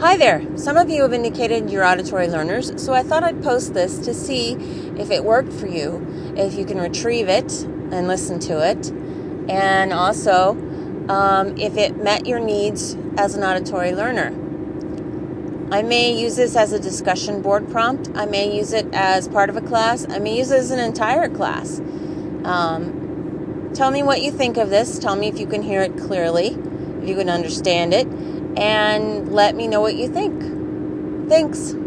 Hi there. Some of you have indicated you're auditory learners, so I thought I'd post this to see if it worked for you, if you can retrieve it and listen to it, and also if it met your needs as an auditory learner. I may use this as a discussion board prompt. I may use it as part of a class. I may use it as an entire class. Tell me what you think of this. Tell me if you can hear it clearly, if you can understand it, and let me know what you think. Thanks.